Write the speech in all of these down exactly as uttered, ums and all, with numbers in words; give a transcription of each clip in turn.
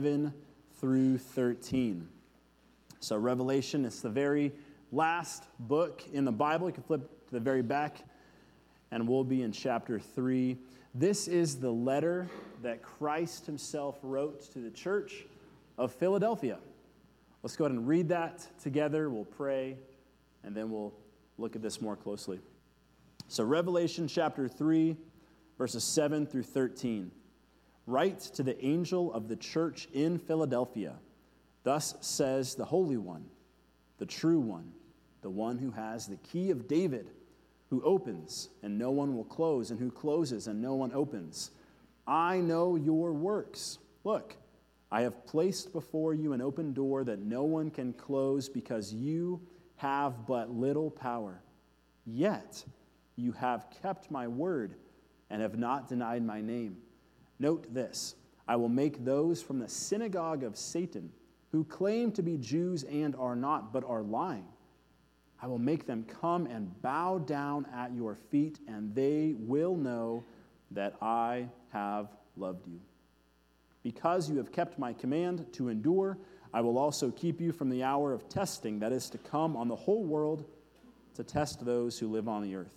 seven through thirteen. So Revelation, it's the very last book in the Bible. You can flip to the very back, and we'll be in chapter three. This is the letter that Christ himself wrote to the church of Philadelphia. Let's go ahead and read that together. We'll pray, and then we'll look at this more closely. So Revelation chapter three, verses seven through thirteen. Write to the angel of the church in Philadelphia. Thus says the Holy One, the true One, the one who has the key of David, who opens and no one will close, and who closes and no one opens. I know your works. Look, I have placed before you an open door that no one can close, because you have but little power. Yet you have kept my word and have not denied my name. Note this, I will make those from the synagogue of Satan, who claim to be Jews and are not, but are lying. I will make them come and bow down at your feet, and they will know that I have loved you. Because you have kept my command to endure, I will also keep you from the hour of testing that is to come on the whole world to test those who live on the earth.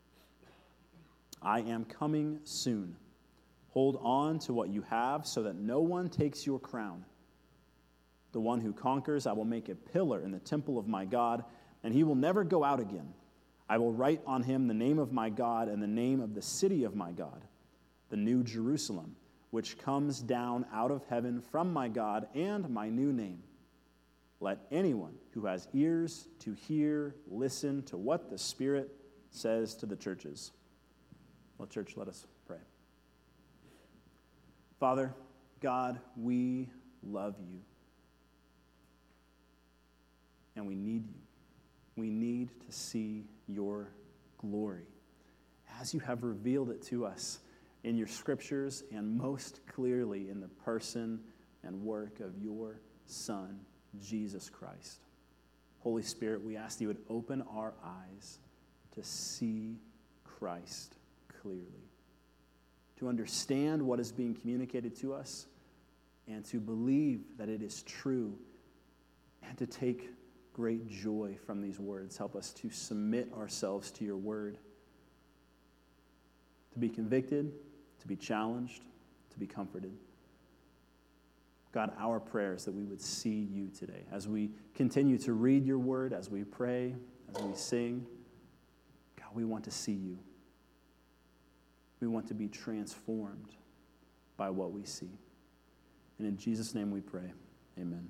I am coming soon. Hold on to what you have so that no one takes your crown. The one who conquers, I will make a pillar in the temple of my God, and he will never go out again. I will write on him the name of my God and the name of the city of my God, the new Jerusalem, which comes down out of heaven from my God, and my new name. Let anyone who has ears to hear listen to what the Spirit says to the churches. Well, church, let us pray. Father, God, we love you. And we need you. We need to see your glory as you have revealed it to us in your scriptures, and most clearly in the person and work of your Son, Jesus Christ. Holy Spirit, we ask that you would open our eyes to see Christ clearly, to understand what is being communicated to us, and to believe that it is true, and to take great joy from these words. Help us to submit ourselves to your word, to be convicted, to be challenged, to be comforted. God, our prayer is that we would see you today. As we continue to read your word, as we pray, as we sing, God, we want to see you. We want to be transformed by what we see. And in Jesus' name we pray, amen.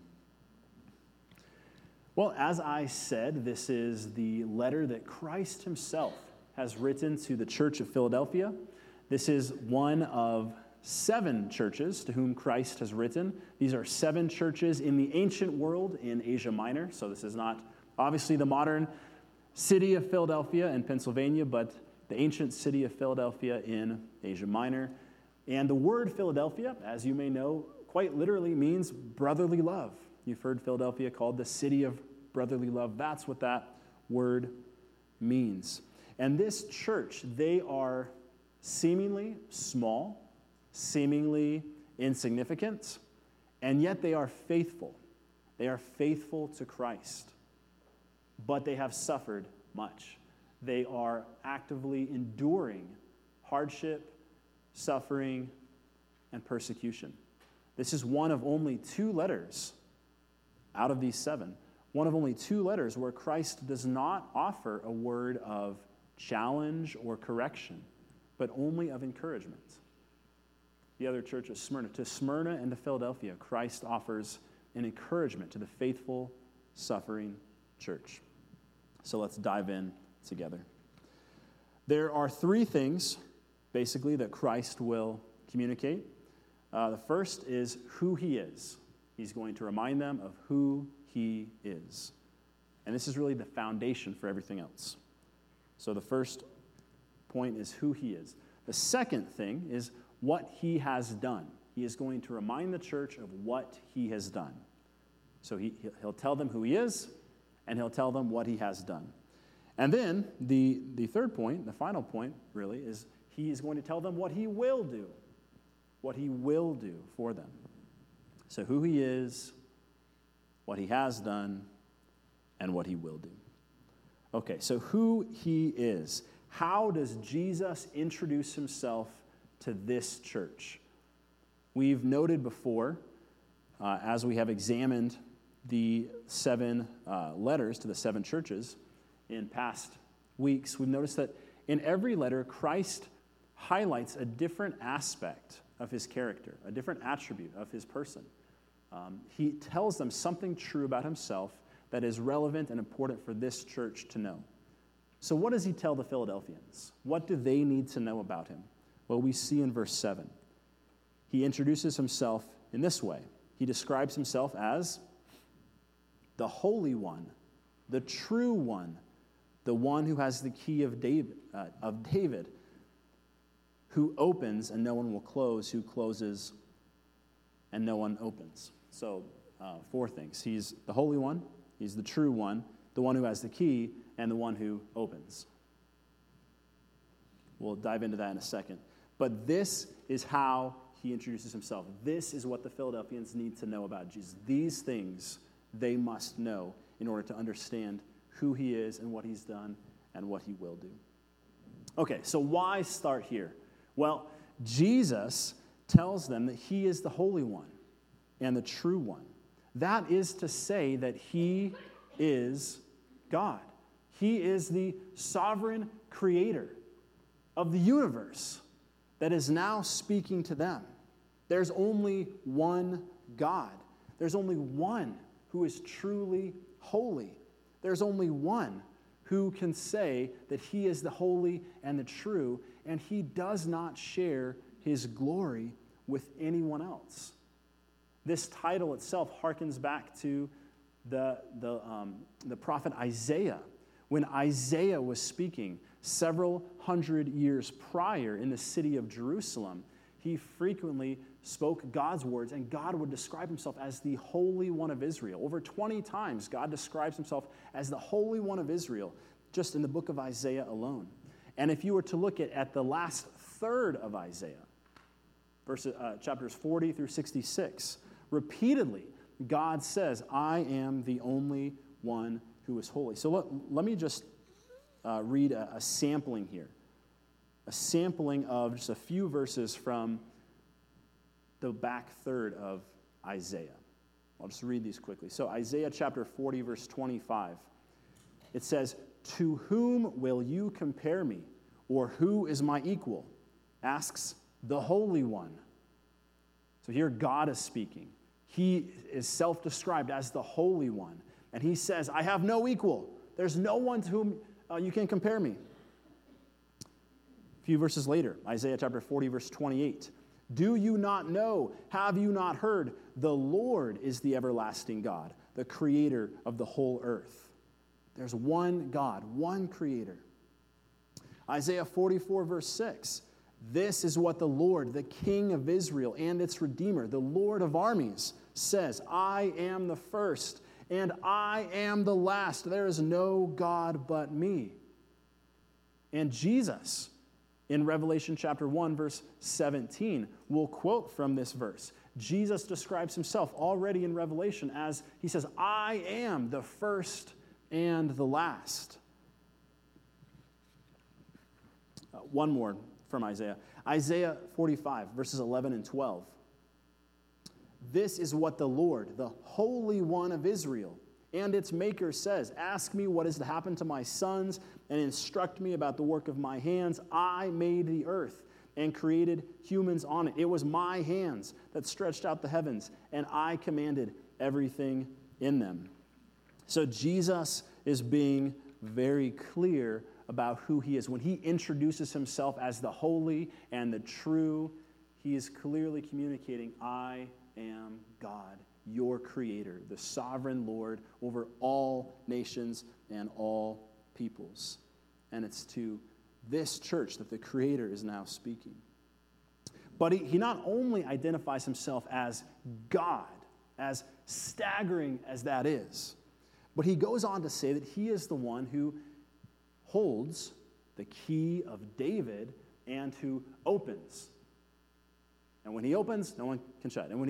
Well, as I said, this is the letter that Christ himself has written to the church of Philadelphia. This is one of seven churches to whom Christ has written. These are seven churches in the ancient world in Asia Minor. So this is not obviously the modern city of Philadelphia in Pennsylvania, but the ancient city of Philadelphia in Asia Minor. And the word Philadelphia, as you may know, quite literally means brotherly love. You've heard Philadelphia called the city of brotherly love. That's what that word means. And this church, they are seemingly small, seemingly insignificant, and yet they are faithful. They are faithful to Christ, but they have suffered much. They are actively enduring hardship, suffering, and persecution. This is one of only two letters out of these seven, one of only two letters where Christ does not offer a word of challenge or correction, but only of encouragement. The other church of Smyrna, to Smyrna and to Philadelphia, Christ offers an encouragement to the faithful, suffering church. So let's dive in together. There are three things, basically, that Christ will communicate. Uh, the first is who he is. He's going to remind them of who he is. And this is really the foundation for everything else. So the first point is who he is. The second thing is what he has done. He is going to remind the church of what he has done. So he, he'll tell them who he is, and he'll tell them what he has done. And then the, the third point, the final point, really, is he is going to tell them what he will do. What he will do for them. So who he is, what he has done, and what he will do. Okay, so who he is. How does Jesus introduce himself to this church? We've noted before, uh, as we have examined the seven uh, letters to the seven churches in past weeks, we've noticed that in every letter, Christ highlights a different aspect of his character, a different attribute of his person. Um, he tells them something true about himself that is relevant and important for this church to know. So what does he tell the Philadelphians? What do they need to know about him? Well, we see in verse seven. He introduces himself in this way. He describes himself as the Holy One, the True One, the one who has the key of David, uh, of David, who opens and no one will close, who closes and no one opens. So uh, four things. He's the Holy One, he's the True One, the one who has the key, and the one who opens. We'll dive into that in a second. But this is how he introduces himself. This is what the Philadelphians need to know about Jesus. These things they must know in order to understand who he is and what he's done and what he will do. Okay, so why start here? Well, Jesus tells them that he is the Holy One and the True One. That is to say that he is God. He is the sovereign creator of the universe that is now speaking to them. There's only one God. There's only one who is truly holy. There's only one who can say that he is the holy and the true, and he does not share his glory with anyone else. This title itself harkens back to the, the, um, the prophet Isaiah. When Isaiah was speaking several hundred years prior in the city of Jerusalem, he frequently spoke God's words, and God would describe himself as the Holy One of Israel. Over twenty times, God describes himself as the Holy One of Israel, just in the book of Isaiah alone. And if you were to look at, at the last third of Isaiah, verses, uh, chapters forty through sixty-six, repeatedly, God says, I am the only one who is holy. So let, let me just uh, read a, a sampling here, a sampling of just a few verses from the back third of Isaiah. I'll just read these quickly. So Isaiah chapter forty, verse twenty-five, it says, to whom will you compare me, or who is my equal? Asks the Holy One. So here God is speaking. He is self-described as the Holy One. And he says, I have no equal. There's no one to whom uh, you can compare me. A few verses later, Isaiah chapter forty, verse twenty-eight. Do you not know? Have you not heard? The Lord is the everlasting God, the creator of the whole earth. There's one God, one creator. Isaiah forty-four, verse six. This is what the Lord, the King of Israel and its Redeemer, the Lord of armies, says, I am the first and I am the last. There is no God but me. And Jesus, in Revelation chapter one, verse seventeen, will quote from this verse. Jesus describes himself already in Revelation as, he says, I am the first and the last. Uh, one more from Isaiah. Isaiah forty-five, verses eleven and twelve. This is what the Lord, the Holy One of Israel, and its Maker says, ask me what is to happen to my sons, and instruct me about the work of my hands. I made the earth and created humans on it. It was my hands that stretched out the heavens, and I commanded everything in them. So Jesus is being very clear about who he is. When he introduces himself as the holy and the true, he is clearly communicating, I am God, your creator, the sovereign Lord over all nations and all peoples. And it's to this church that the creator is now speaking. But he, he not only identifies himself as God, as staggering as that is, but he goes on to say that he is the one who holds the key of David and who opens. And when he opens, no one can shut. And when he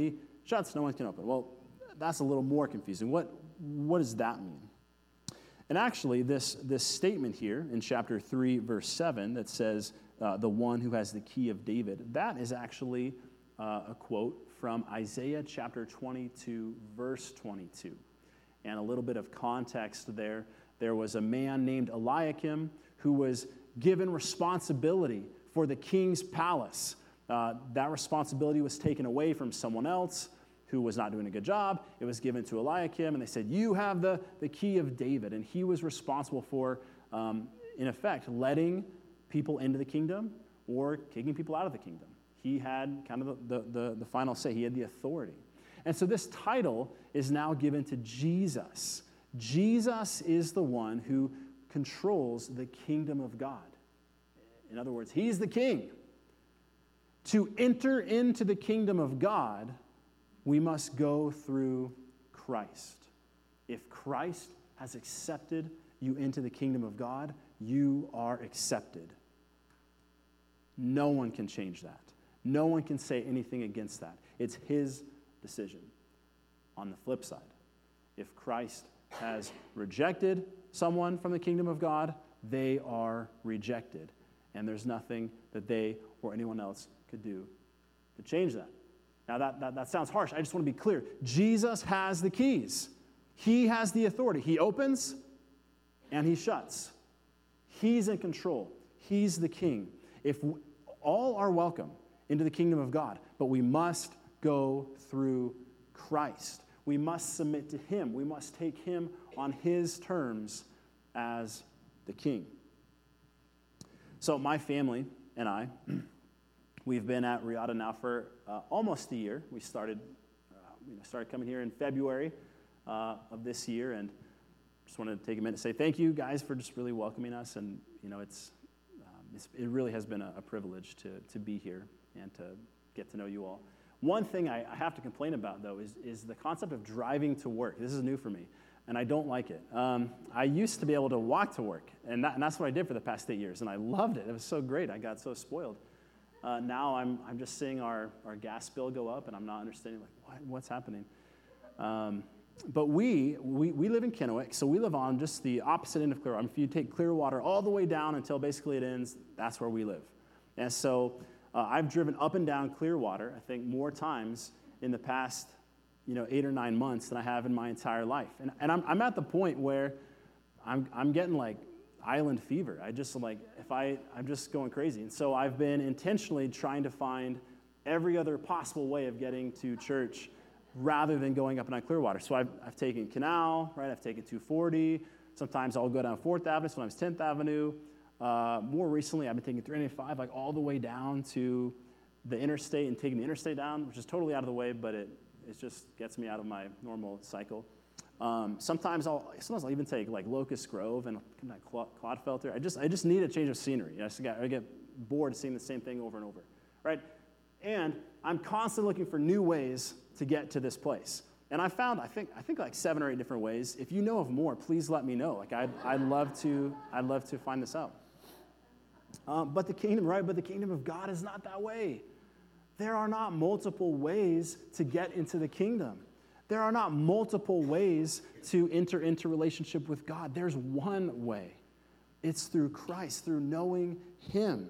shuts, no one can open. Well, that's a little more confusing. What, what does that mean? And actually, this, this statement here in chapter three, verse seven, that says, uh, the one who has the key of David, that is actually uh, a quote from Isaiah chapter twenty-two, verse twenty-two. And a little bit of context there. There was a man named Eliakim who was given responsibility for the king's palace. Uh, that responsibility was taken away from someone else who was not doing a good job. It was given to Eliakim, and they said, you have the, the key of David. And he was responsible for, um, in effect, letting people into the kingdom or kicking people out of the kingdom. He had kind of the, the, the final say. He had the authority. And so this title is now given to Jesus. Jesus is the one who controls the kingdom of God. In other words, he's the king. To enter into the kingdom of God, we must go through Christ. If Christ has accepted you into the kingdom of God, you are accepted. No one can change that. No one can say anything against that. It's his decision. On the flip side, if Christ has rejected someone from the kingdom of God, they are rejected. And there's nothing that they or anyone else could do to change that. Now, that, that, that sounds harsh. I just want to be clear. Jesus has the keys. He has the authority. He opens and he shuts. He's in control. He's the king. If we, all are welcome into the kingdom of God, but we must go through Christ. We must submit to him. We must take him on his terms as the king. So my family and I, we've been at Riata now for uh, almost a year. We started, uh, you know, started coming here in February uh, of this year, and just wanted to take a minute to say thank you guys for just really welcoming us. And you know, it's, um, it's it really has been a, a privilege to to be here and to get to know you all. One thing I, I have to complain about though is is the concept of driving to work. This is new for me, and I don't like it. Um, I used to be able to walk to work, and, that, and that's what I did for the past eight years, and I loved it. It was so great. I got so spoiled. Uh, now I'm I'm just seeing our, our gas bill go up, and I'm not understanding, like, what, what's happening? Um, but we, we we live in Kennewick, so we live on just the opposite end of Clearwater. If you take Clearwater all the way down until basically it ends, that's where we live. And so uh, I've driven up and down Clearwater, I think, more times in the past, you know, eight or nine months than I have in my entire life. And and I'm I'm at the point where I'm I'm getting like island fever. I just like, if I, I'm just going crazy. And so I've been intentionally trying to find every other possible way of getting to church rather than going up and down Clearwater. So I've, I've taken Canal, right? I've taken two forty. Sometimes I'll go down fourth Avenue, sometimes tenth Avenue. Uh, more recently, I've been taking three ninety-five, like all the way down to the interstate and taking the interstate down, which is totally out of the way, but it, it just gets me out of my normal cycle. Um, sometimes I'll sometimes I'll even take like Locust Grove and like Clodfelter. I just I just need a change of scenery. I just get, I get bored of seeing the same thing over and over, right? And I'm constantly looking for new ways to get to this place. And I found I think I think like seven or eight different ways. If you know of more, please let me know. Like I'd I'd love to I'd love to find this out. Um, but the kingdom, right? But the kingdom of God is not that way. There are not multiple ways to get into the kingdom. There are not multiple ways to enter into relationship with God. There's one way. It's through Christ, through knowing him.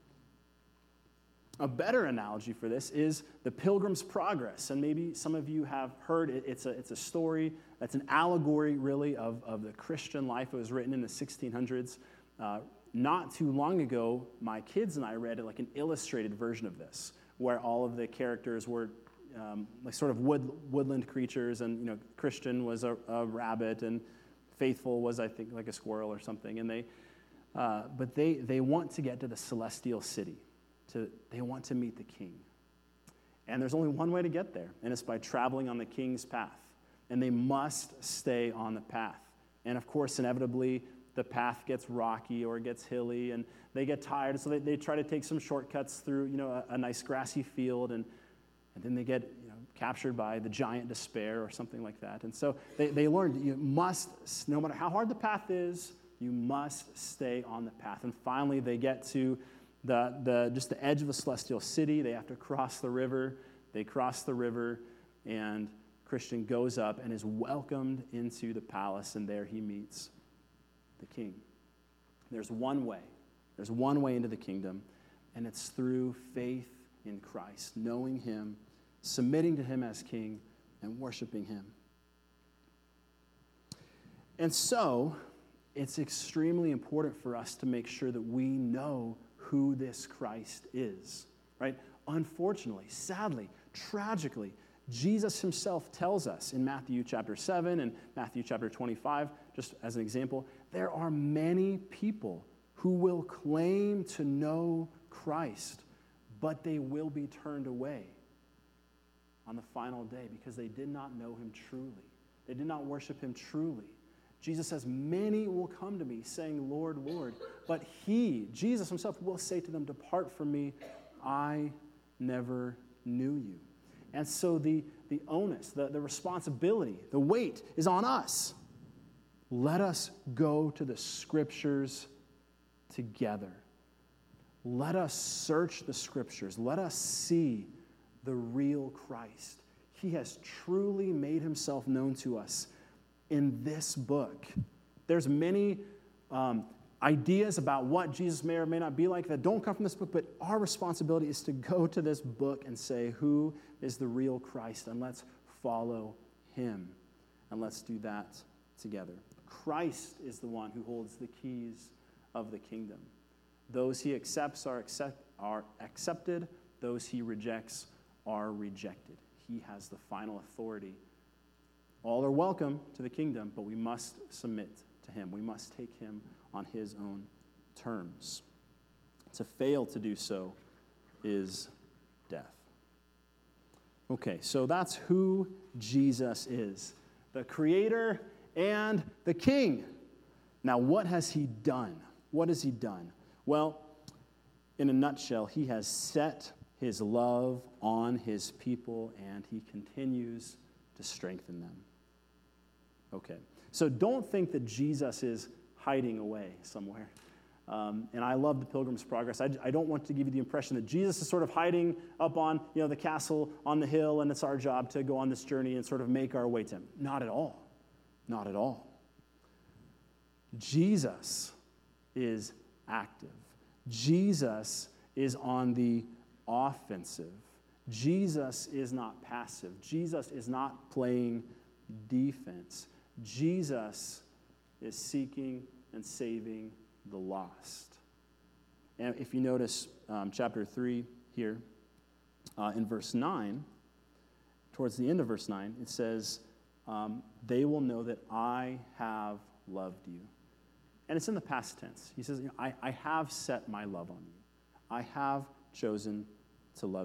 A better analogy for this is the Pilgrim's Progress. And maybe some of you have heard it. It's a, it's a story that's an allegory, really, of, of the Christian life. It was written in the sixteen hundreds. Uh, not too long ago, my kids and I read like an illustrated version of this, where all of the characters were Um, like sort of wood, woodland creatures, and you know, Christian was a, a rabbit, and Faithful was, I think, like a squirrel or something. And they, uh, but they they want to get to the celestial city, to they want to meet the King, and there's only one way to get there, and it's by traveling on the King's path, and they must stay on the path. And of course, inevitably, the path gets rocky or gets hilly, and they get tired, so they, they try to take some shortcuts through, you know, a, a nice grassy field, and And then they get, you know, captured by the giant despair or something like that. And so they, they learned that you must, no matter how hard the path is, you must stay on the path. And finally, they get to the, the just the edge of the celestial city. They have to cross the river. They cross the river, And Christian goes up and is welcomed into the palace, and there he meets the king. There's one way. There's one way into the kingdom, and it's through faith in Christ, knowing him, submitting to him as king, and worshiping him. And so, it's extremely important for us to make sure that we know who this Christ is, right? Unfortunately, sadly, tragically, Jesus himself tells us in Matthew chapter seven and Matthew chapter twenty-five, just as an example, there are many people who will claim to know Christ, but they will be turned away on the final day because they did not know him truly. They did not worship him truly. Jesus says, many will come to me saying, Lord, Lord. But he, Jesus himself, will say to them, depart from me, I never knew you. And so the, the onus, the, the responsibility, the weight is on us. Let us go to the scriptures together. Let us search the scriptures. Let us see the real Christ. He has truly made himself known to us in this book. There's many um, ideas about what Jesus may or may not be like that don't come from this book, but our responsibility is to go to this book and say, who is the real Christ? And let's follow him. And let's do that together. Christ is the one who holds the keys of the kingdom. Those he accepts are, accept, are accepted. Those he rejects are rejected. He has the final authority. All are welcome to the kingdom, but we must submit to him. We must take him on his own terms. To fail to do so is death. Okay, so that's who Jesus is, the creator and the king. Now, what has he done? What has he done? Well, in a nutshell, he has set his love on his people, and he continues to strengthen them. Okay, so don't think that Jesus is hiding away somewhere. Um, and I love the Pilgrim's Progress. I, I don't want to give you the impression that Jesus is sort of hiding up on, you know, the castle on the hill, and it's our job to go on this journey and sort of make our way to him. Not at all. Not at all. Jesus is active. Jesus is on the offensive. Jesus is not passive. Jesus is not playing defense. Jesus is seeking and saving the lost. And if you notice um, chapter three here, uh, in verse nine, towards the end of verse nine, it says, um, they will know that I have loved you. And it's in the past tense. He says, you know, I, I have set my love on you. I have chosen to love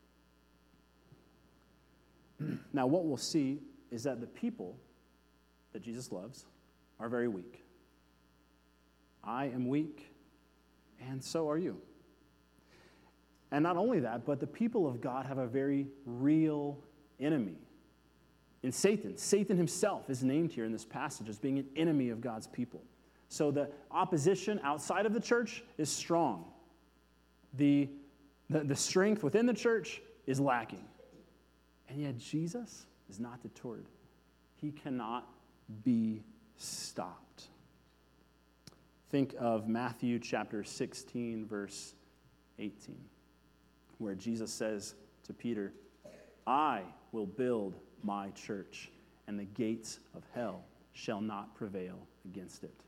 you. Now, what we'll see is that the people that Jesus loves are very weak. I am weak, and so are you. And not only that, but the people of God have a very real enemy in Satan. Satan himself is named here in this passage as being an enemy of God's people. So the opposition outside of the church is strong. The, the, the strength within the church is lacking. And yet Jesus is not deterred. He cannot be stopped. Think of Matthew chapter sixteen, verse eighteen, where Jesus says to Peter, I will build my church, and the gates of hell shall not prevail against it.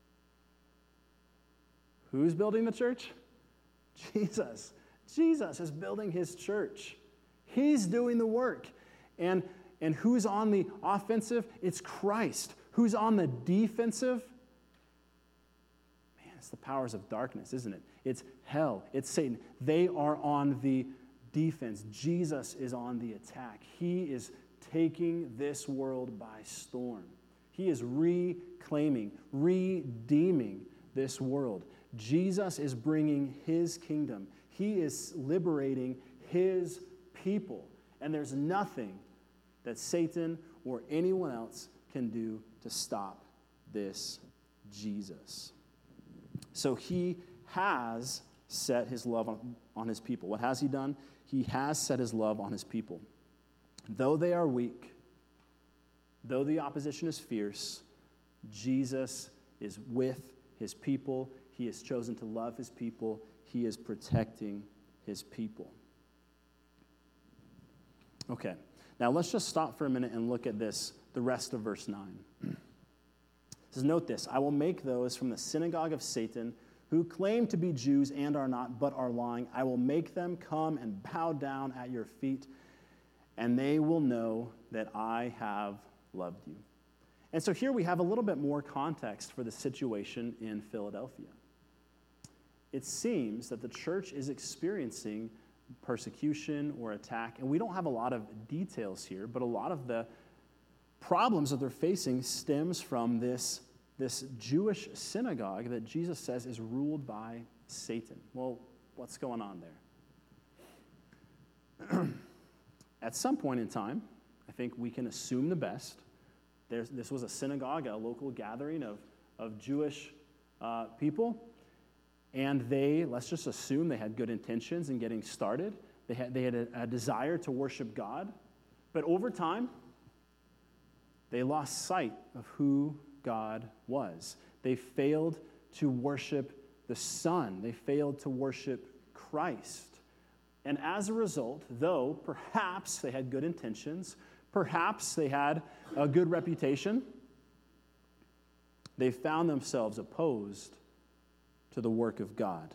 Who's building the church? Jesus. Jesus is building his church. He's doing the work. And, and who's on the offensive? It's Christ. Who's on the defensive? Man, it's the powers of darkness, isn't it? It's hell. It's Satan. They are on the defense. Jesus is on the attack. He is taking this world by storm. He is reclaiming, redeeming this world. Jesus is bringing his kingdom. He is liberating his people. And there's nothing that Satan or anyone else can do to stop this Jesus. So he has set his love on, on his people. What has he done? He has set his love on his people. Though they are weak, though the opposition is fierce, Jesus is with his people. He has chosen to love his people. He is protecting his people. Okay, now let's just stop for a minute and look at this, the rest of verse nine. It says, note this, I will make those from the synagogue of Satan who claim to be Jews and are not, but are lying. I will make them come and bow down at your feet, and they will know that I have loved you. And so here we have a little bit more context for the situation in Philadelphia. It seems that the church is experiencing persecution or attack, and we don't have a lot of details here, but a lot of the problems that they're facing stems from this, this Jewish synagogue that Jesus says is ruled by Satan. Well, what's going on there? At some point in time, I think we can assume the best. There's, this was a synagogue, a local gathering of, of Jewish uh, people, and they, let's just assume they had good intentions in getting started. They had, they had a, a desire to worship God, but over time, they lost sight of who God was. They failed to worship the Son. They failed to worship Christ. And as a result, though perhaps they had good intentions, perhaps they had a good reputation, they found themselves opposed to the work of God.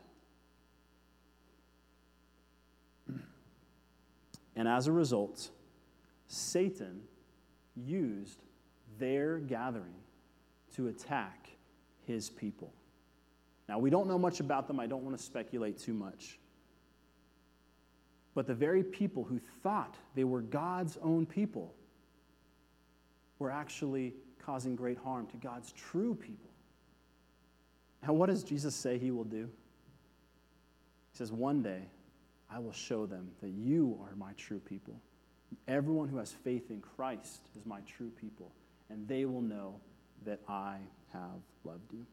And as a result, Satan used their gathering to attack his people. Now, we don't know much about them. I don't want to speculate too much. But the very people who thought they were God's own people were actually causing great harm to God's true people. And what does Jesus say he will do? He says, one day I will show them that you are my true people. Everyone who has faith in Christ is my true people, and they will know that I have loved you.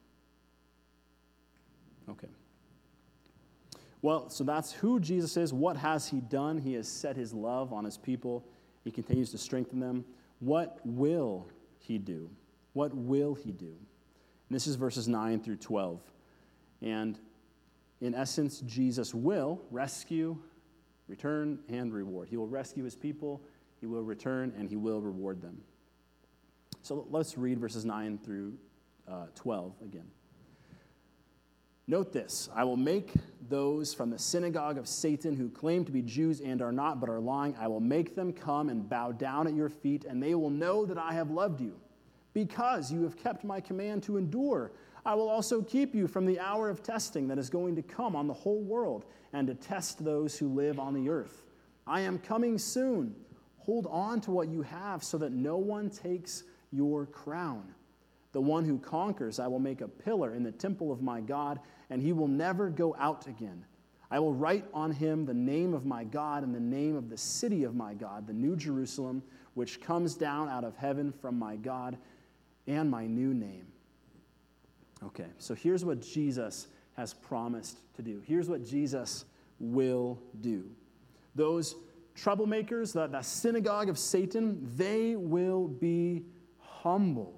Okay. Well, so that's who Jesus is. What has he done? He has set his love on his people. He continues to strengthen them. What will he do? What will he do? And this is verses nine through twelve. And in essence, Jesus will rescue, return, and reward. He will rescue his people, he will return, and he will reward them. So let's read verses nine through uh, twelve again. Note this, I will make those from the synagogue of Satan who claim to be Jews and are not, but are lying, I will make them come and bow down at your feet, and they will know that I have loved you. Because you have kept my command to endure, I will also keep you from the hour of testing that is going to come on the whole world, and to test those who live on the earth. I am coming soon. Hold on to what you have so that no one takes your crown. The one who conquers, I will make a pillar in the temple of my God, and he will never go out again. I will write on him the name of my God and the name of the city of my God, the New Jerusalem, which comes down out of heaven from my God, and my new name. Okay, so here's what Jesus has promised to do. Here's what Jesus will do. Those troublemakers, the, the synagogue of Satan, they will be humbled.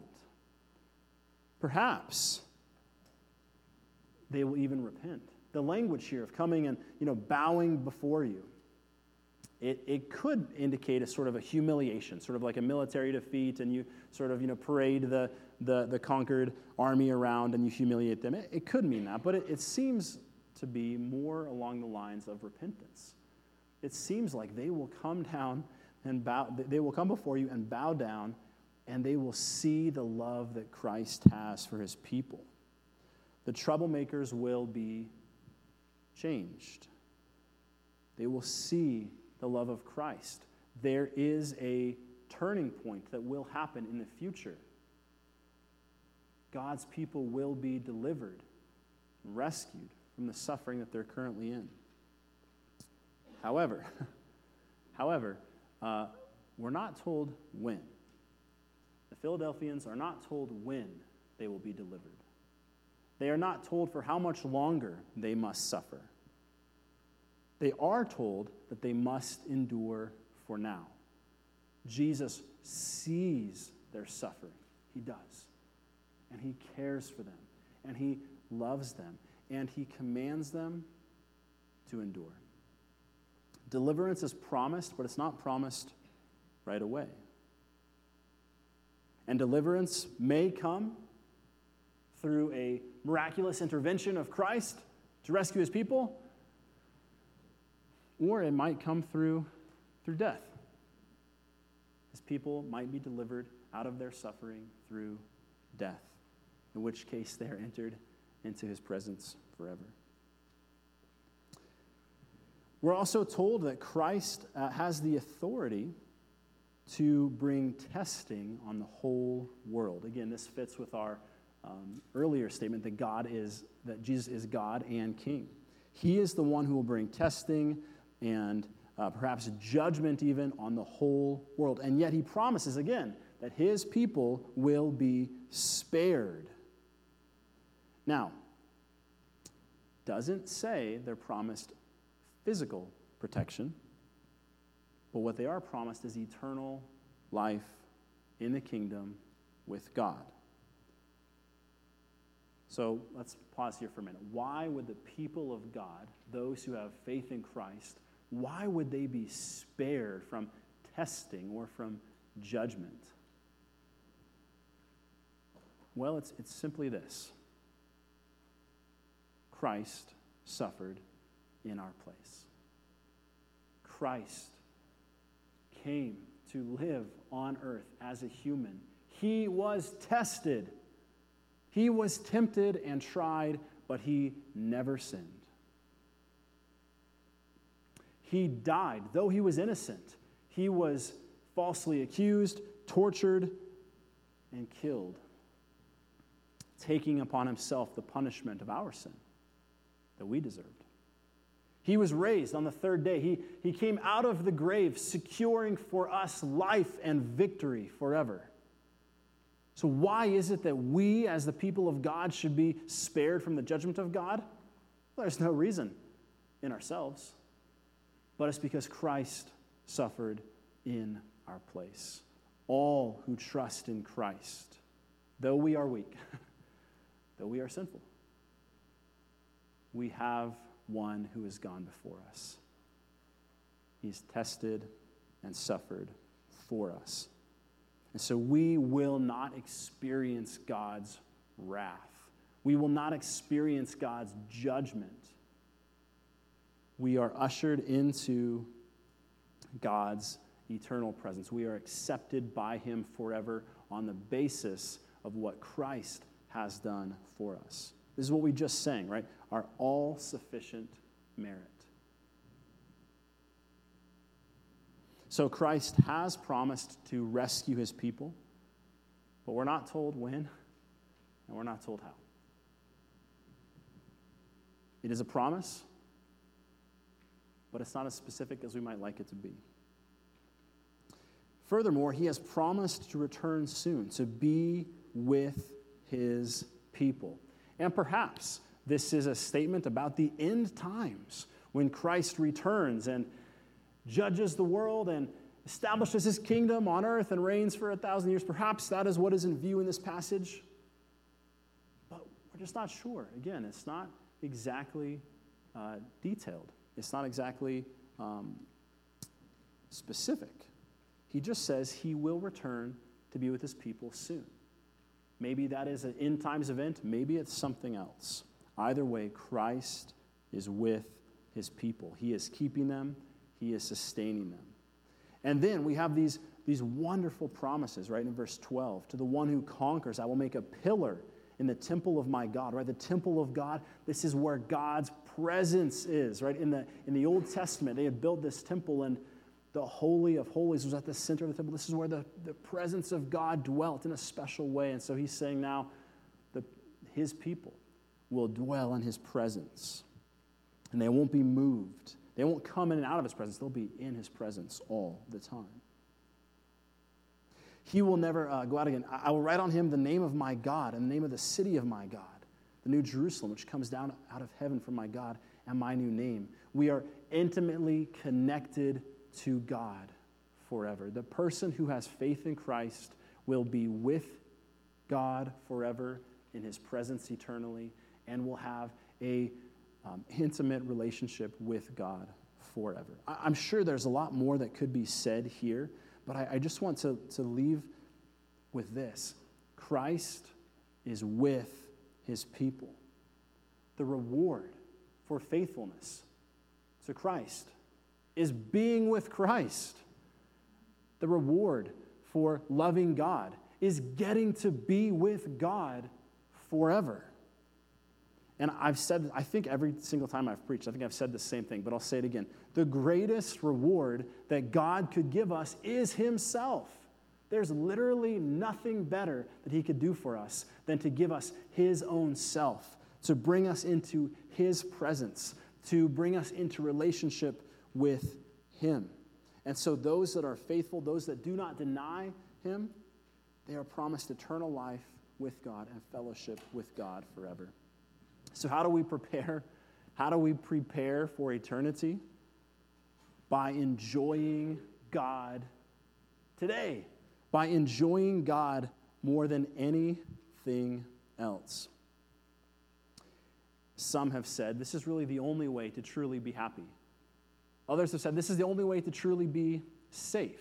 Perhaps they will even repent. The language here of coming and, you know, bowing before you, it, it could indicate a sort of a humiliation, sort of like a military defeat, and you sort of, you know, parade the, the, the conquered army around and you humiliate them. It, it could mean that, but it, it seems to be more along the lines of repentance. It seems like they will come down and bow, they will come before you and bow down, and they will see the love that Christ has for his people. The troublemakers will be changed. They will see the love of Christ. There is a turning point that will happen in the future. God's people will be delivered, rescued from the suffering that they're currently in. However, however, uh, we're not told when. The Philadelphians are not told when they will be delivered. They are not told for how much longer they must suffer. They are told that they must endure for now. Jesus sees their suffering. He does. And he cares for them. And he loves them. And he commands them to endure. Deliverance is promised, but it's not promised right away. And deliverance may come through a miraculous intervention of Christ to rescue his people, or it might come through, through death. His people might be delivered out of their suffering through death, in which case they are entered into his presence forever. We're also told that Christ uh, has the authority to bring testing on the whole world. Again, this fits with our um, earlier statement that God is, that Jesus is God and King. He is the one who will bring testing and uh, perhaps judgment even on the whole world. And yet he promises again that his people will be spared. Now, doesn't say they're promised physical protection, but what they are promised is eternal life in the kingdom with God. So let's pause here for a minute. Why would the people of God, those who have faith in Christ, why would they be spared from testing or from judgment? Well, it's, it's simply this. Christ suffered in our place. Christ came to live on earth as a human. He was tested. He was tempted and tried, but he never sinned. He died, though he was innocent. He was falsely accused, tortured, and killed, taking upon himself the punishment of our sin that we deserved. He was raised on the third day. He, he came out of the grave, securing for us life and victory forever. So why is it that we, as the people of God, should be spared from the judgment of God? Well, there's no reason in ourselves, but it's because Christ suffered in our place. All who trust in Christ, though we are weak, though we are sinful, we have one who has gone before us. He's tested and suffered for us. And so we will not experience God's wrath. We will not experience God's judgment. We are ushered into God's eternal presence. We are accepted by him forever on the basis of what Christ has done for us. This is what we just sang, right? Our all-sufficient merit. So Christ has promised to rescue his people, but we're not told when, and we're not told how. It is a promise, but it's not as specific as we might like it to be. Furthermore, he has promised to return soon, to be with his people. And perhaps this is a statement about the end times, when Christ returns and judges the world and establishes his kingdom on earth and reigns for a thousand years. Perhaps that is what is in view in this passage. But we're just not sure. Again, it's not exactly uh, detailed. It's not exactly um, specific. He just says he will return to be with his people soon. Maybe that is an end times event. Maybe it's something else. Either way, Christ is with his people. He is keeping them. He is sustaining them. And then we have these, these wonderful promises, right, in verse twelve. To the one who conquers, I will make a pillar in the temple of my God, right? The temple of God, this is where God's presence is, right? In the, in the Old Testament, they had built this temple, and the Holy of Holies was at the center of the temple. This is where the, the presence of God dwelt in a special way. And so he's saying now that his people will dwell in his presence. And they won't be moved. They won't come in and out of his presence. They'll be in his presence all the time. He will never uh, go out again. I will write on him the name of my God and the name of the city of my God, the new Jerusalem, which comes down out of heaven from my God, and my new name. We are intimately connected to God forever. The person who has faith in Christ will be with God forever in his presence eternally and will have a um, intimate relationship with God forever. I, I'm sure there's a lot more that could be said here, but I, I just want to, to leave with this. Christ is with his people. The reward for faithfulness to Christ is being with Christ. The reward for loving God is getting to be with God forever. And I've said, I think every single time I've preached, I think I've said the same thing, but I'll say it again. The greatest reward that God could give us is himself. There's literally nothing better that he could do for us than to give us his own self, to bring us into his presence, to bring us into relationship with him. And so those that are faithful, those that do not deny him, they are promised eternal life with God and fellowship with God forever. So how do we prepare? How do we prepare for eternity? By enjoying God today. By enjoying God more than anything else. Some have said this is really the only way to truly be happy. Others have said this is the only way to truly be safe.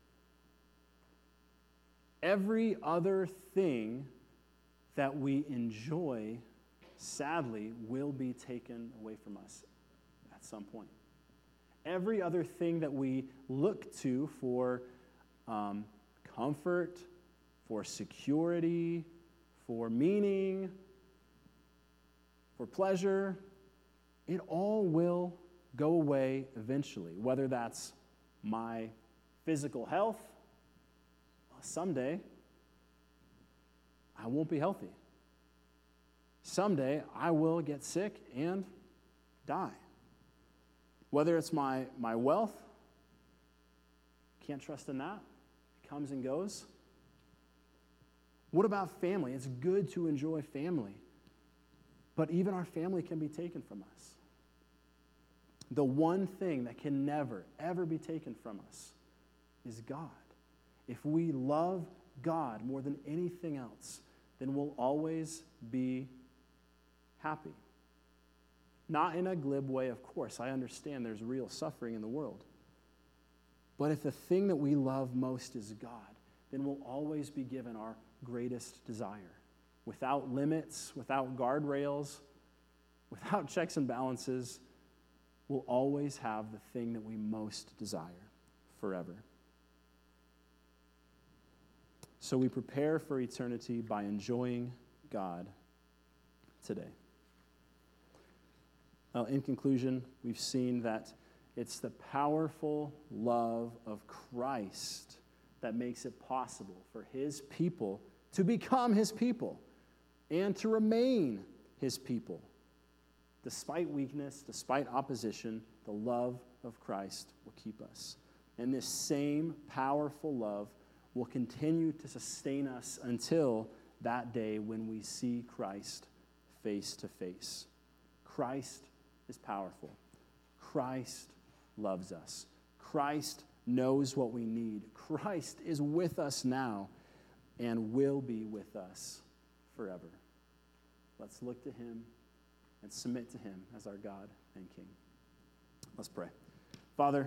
Every other thing that we enjoy, sadly, will be taken away from us at some point. Every other thing that we look to for um, comfort, for security, for meaning, for pleasure, it all will go away eventually. Whether that's my physical health, well, someday I won't be healthy. Someday I will get sick and die. Whether it's my, my wealth, can't trust in that. It comes and goes. What about family? It's good to enjoy family. But even our family can be taken from us. The one thing that can never, ever be taken from us is God. If we love God more than anything else, then we'll always be happy. Not in a glib way, of course. I understand there's real suffering in the world. But if the thing that we love most is God, then we'll always be given our greatest desire. Without limits, without guardrails, without checks and balances, we'll always have the thing that we most desire forever. So we prepare for eternity by enjoying God today. Well, in conclusion, we've seen that it's the powerful love of Christ that makes it possible for his people to become his people and to remain his people. Despite weakness, despite opposition, the love of Christ will keep us. And this same powerful love will continue to sustain us until that day when we see Christ face to face. Christ is powerful. Christ loves us. Christ knows what we need. Christ is with us now and will be with us forever. Let's look to him and submit to him as our God and King. Let's pray. Father,